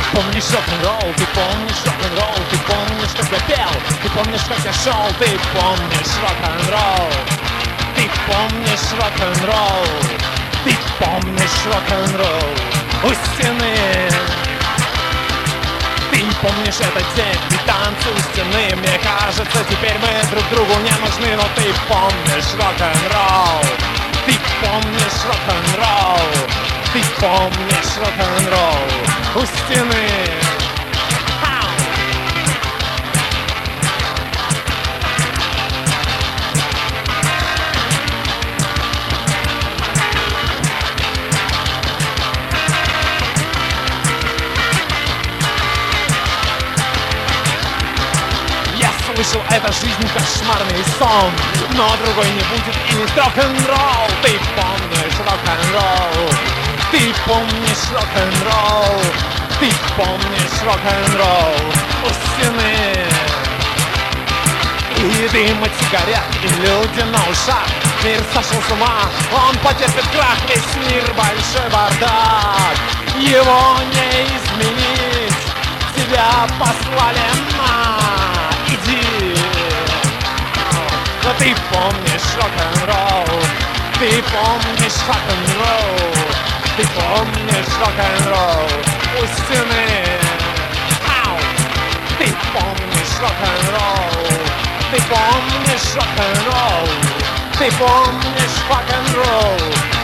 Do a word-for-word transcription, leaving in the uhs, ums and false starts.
помнишь рок-н-ролл, ты помнишь рок-н-ролл, ты помнишь, как я пел, ты помнишь, как я шел, ты помнишь рок-н-ролл, ты помнишь рок-н-ролл, ты помнишь рок-н-ролл у стены. Ты помнишь этот день и танцы у стены. Мне кажется, теперь мы друг другу не нужны, но ты помнишь рок-н-ролл, ты помнишь рок-н-ролл, ты помнишь рок-н-ролл у стены. Слышал, это жизнь кошмарный сон, но другой не будет и не рок-н-ролл. Ты помнишь рок-н-ролл, ты помнишь рок-н-ролл, ты помнишь рок-н-ролл у стены. И дым от сигарет, и люди на ушах. Мир сошел с ума, он потерпит крах. Весь мир большой бардак, его не изменить. Тебя послали на иди. Но ты помнишь рок-н-ролл, ты помнишь рок-н-ролл, ты помнишь рок-н-ролл у стены. Ау! Ты помнишь рок-н-ролл, ты помнишь рок-н-ролл, ты помнишь рок-н-ролл